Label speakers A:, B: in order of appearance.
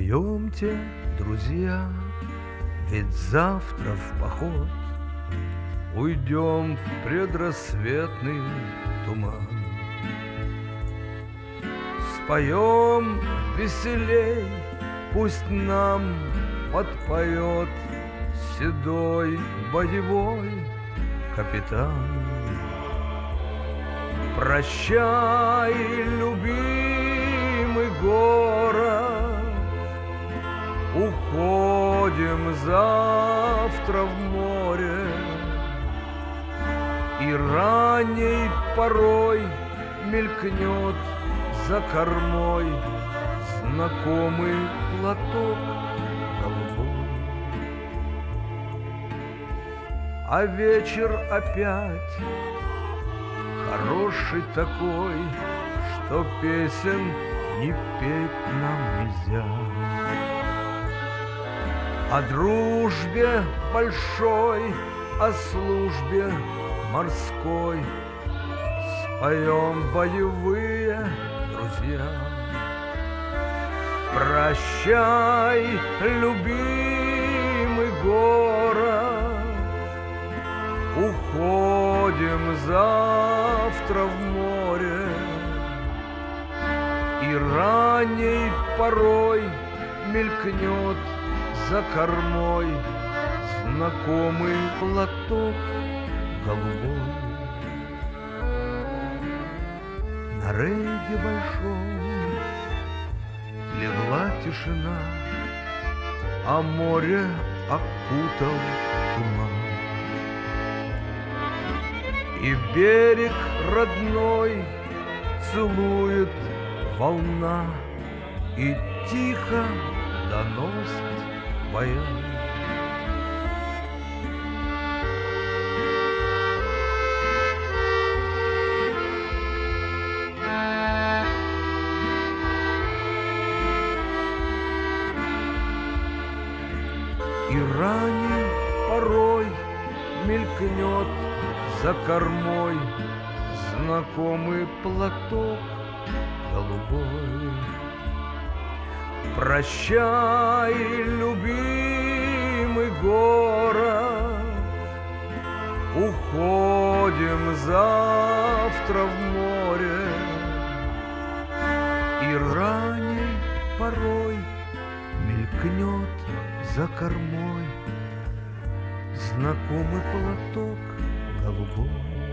A: Встаемте, друзья, ведь завтра в поход уйдем в предрассветный туман. Споем веселей, пусть нам подпоет седой боевой капитан. Прощай, любимый город, уходим завтра в море. И ранней порой мелькнет за кормой знакомый платок голубой. А вечер опять хороший такой, что песен не петь нам нельзя. О дружбе большой, о службе морской споем боевые друзья. Прощай, любимый город, уходим завтра в море. И ранней порой мелькнет за кормой знакомый платок голубой. На рейде большом легла тишина, а море окутал туман. И берег родной целует волна, и тихо доносит баян. И ранний порой мелькнет за кормой знакомый платок голубой. Прощай, любимый город, уходим завтра в море. И ранней порой мелькнет за кормой знакомый платок голубой.